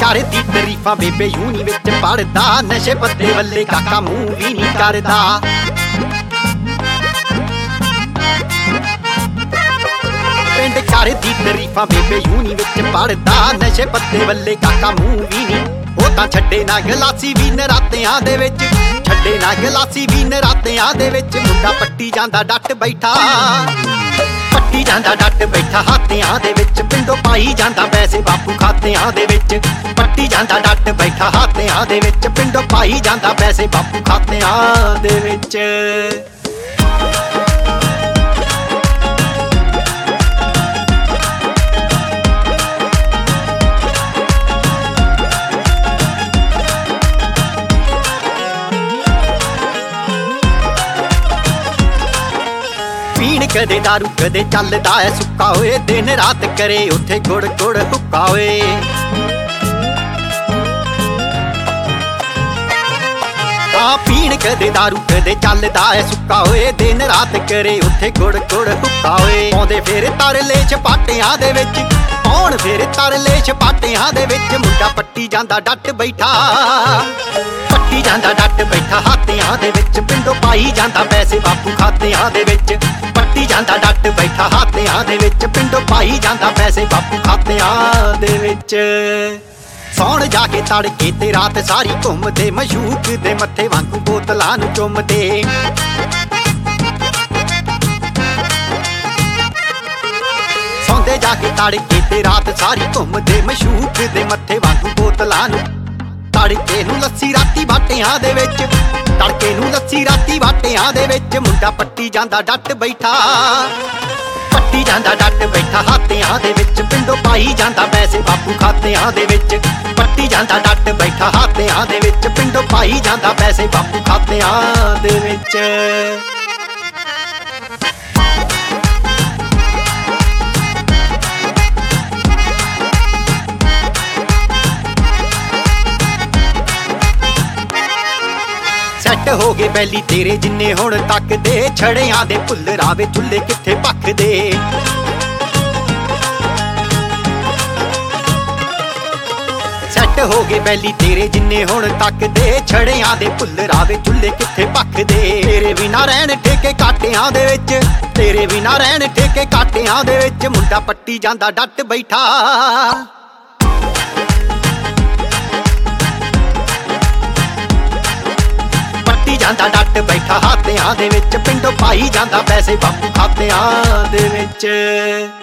ਚਾਰੇ ਦੀ ਤਰੀਫਾਂ ਬੇਬੇ ਯੂਨੀ ਵਿੱਚ ਪੜਦਾ, ਨਸ਼ੇ ਪੱਤੇ ਵੱਲੇ ਕਾਕਾ ਮੂੰਹ ਵੀ ਨਹੀਂ ਕਰਦਾ। ਪਿੰਡ ਚਾਰੇ ਦੀ ਤਰੀਫਾਂ ਬੇਬੇ ਯੂਨੀ ਵਿੱਚ ਪੜਦਾ, ਨਸ਼ੇ ਪੱਤੇ ਵੱਲੇ ਕਾਕਾ ਮੂੰਹ ਵੀ ਨਹੀਂ। ਉਹ ਤਾਂ ਛੱਡੇ ਨਾ ਗਲਾਸੀ ਵੀ ਨਰਾਤਿਆਂ ਦੇ ਵਿੱਚ, ਛੱਡੇ ਨਾ ਗਲਾਸੀ ਵੀ ਨਰਾਤਿਆਂ ਦੇ ਵਿੱਚ। ਮੁੰਡਾ ਪੱਟੀ ਜਾਂਦਾ ਡੱਟ ਬੈਠਾ, ਪੱਟੀ ਜਾਂਦਾ ਡੱਟ ਬੈਠਾ ਹਾਤਿਆਂ ਦੇ ਵਿੱਚ। ਪਿੰਡੋਂ ਪਾਈ ਜਾਂਦਾ ਪੈਸੇ ਬਾਪੂ ਖਾਤਿਆਂ ਦੇ ਵਿੱਚ, ਪੱਟੀ ਜਾਂਦਾ ਡੱਟ ਬੈਠਾ ਹਾਤਿਆਂ ਦੇ ਵਿੱਚ। ਪਿੰਡੋਂ ਪਾਈ ਜਾਂਦਾ ਪੈਸੇ ਬਾਪੂ ਖਾਤਿਆਂ ਦੇ ਵਿੱਚ। ਪੀਣ ਕਦੇ ਦਾਰੂ ਕਦੇ ਚੱਲਦਾ ਐ ਸੁੱਕਾ ਓਏ, ਦਿਨ ਰਾਤ ਕਰੇ ਉੱਥੇ ਗੁੜ ਗੁੜ ਹੁੱਕਾ ਓਏ। ਆ ਪੀਣ ਕਦੇ ਦਾਰੂ ਕਦੇ ਚੱਲਦਾ ਐ ਸੁੱਕਾ ਓਏ, ਦਿਨ ਰਾਤ ਕਰੇ ਉੱਥੇ ਗੁੜ ਗੁੜ ਹੁੱਕਾ ਓਏ। ਪਾਉਂਦੇ ਫੇਰ ਤਰਲੇ ਛਪਾਟਿਆਂ ਦੇ ਵਿੱਚ, ਪਾਉਣ ਫੇਰ ਤਰਲੇ ਛਪਾਟਿਆਂ ਦੇ ਵਿੱਚ। ਮੁੰਡਾ ਪੱਟੀ ਜਾਂਦਾ ਡੱਟ ਬੈਠਾ, ਪੱਟੀ ਜਾਂਦਾ ਡੱਟ ਬੈਠਾ ਹਾਤਿਆਂ ਦੇ ਵਿੱਚ। ਪਿੰਡੋਂ ਪਾਈ ਜਾਂਦਾ ਪੈਸੇ ਬਾਪੂ ਖਾਤਿਆਂ ਦੇ ਵਿੱਚ, ਪੱਟੀ ਜਾਂਦਾ ਡੱਟ ਬੈਠਾ ਹਾਤਿਆਂ ਦੇ ਵਿੱਚ। ਪਿੰਡੋਂ ਪਾਈ ਜਾਂਦਾ ਪੈਸੇ ਬਾਪੂ ਖਾਤਿਆਂ ਦੇ ਵਿੱਚ। ਸੌਣ ਜਾ ਕੇ ਤੜਕੇ ਤੇ ਰਾਤ ਸਾਰੀ ਘੁੰਮਦੇ, ਮਸ਼ੂਕ ਦੇ ਮੱਥੇ ਵਾਂਗੂ ਬੋਤਲਾਂ ਨੂੰ ਚੁੰਮਦੇ। ਸੌਂਦੇ ਜਾ ਕੇ ਤੜਕੇ ਤੇ ਰਾਤ ਸਾਰੀ ਘੁੰਮਦੇ, ਮਸ਼ੂਕ ਦੇ ਮੱਥੇ ਵਾਂਗੂ ਬੋਤਲਾਂ ਨੂੰ। ਤੜਕੇ ਨੂੰ ਲੱਸੀ ਰਾਤੀ ਬਾਟਿਆਂ ਦੇ ਵਿੱਚ, ਤੜਕੇ ਨੂੰ ਲੱਸੀ ਰਾਤੀ ਬਾਟਿਆਂ ਦੇ ਵਿੱਚ। ਮੁੰਡਾ ਪੱਟੀ ਜਾਂਦਾ ਡੱਟ ਬੈਠਾ, ਪੱਟੀ ਜਾਂਦਾ ਡੱਟ ਬੈਠਾ ਹਾਤਿਆਂ ਦੇ ਵਿੱਚ। ਪਿੰਡੋਂ ਪਾਈ ਜਾਂਦਾ ਪੈਸੇ ਬਾਪੂ ਖਾਤਿਆਂ ਦੇ ਵਿੱਚ, ਪੱਟੀ ਜਾਂਦਾ ਡੱਟ ਬੈਠਾ ਹਾਤਿਆਂ ਦੇ ਵਿੱਚ। ਪਿੰਡੋਂ ਪਾਈ ਜਾਂਦਾ ਪੈਸੇ ਬਾਪੂ ਖਾਤਿਆਂ ਦੇ ਵਿੱਚ। ਸੈੱਟ ਹੋ ਗਏ ਬੈਲੀ ਤੇਰੇ ਜਿੰਨੇ ਹੁਣ ਤੱਕ ਦੇ, ਛੜਿਆਂ ਦੇ ਭੁੱਲਰਾਵੇ ਚੁੱਲ੍ਹੇ ਕਿੱਥੇ ਭਖਦੇ। ਸੈੱਟ ਹੋ ਗਏ ਬੈਲੀ ਤੇਰੇ ਜਿੰਨੇ ਹੁਣ ਤੱਕ ਦੇ, ਛੜਿਆਂ ਦੇ ਭੁੱਲਰਾਵੇ ਚੁੱਲ੍ਹੇ ਕਿੱਥੇ ਭਖਦੇ। ਤੇਰੇ ਵੀ ਨਾ ਰਹਿਣ ਠੇਕੇ ਕਾਟਿਆਂ ਦੇ ਵਿੱਚ, ਤੇਰੇ ਵੀ ਨਾ ਰਹਿਣ ਠੇਕੇ ਕਾਟਿਆਂ ਦੇ ਵਿੱਚ। ਮੁੰਡਾ ਪੱਟੀ ਜਾਂਦਾ ਡੱਟ ਬੈਠਾ, ਜਾਂਦਾ ਡੱਟ ਬੈਠਾ ਹਾਤਿਆਂ ਦੇ ਵਿੱਚ। ਪਿੰਡੋਂ ਪਾਈ ਜਾਂਦਾ ਪੈਸੇ ਬਾਪੂ ਖਾਤਿਆਂ ਦੇ ਵਿੱਚ।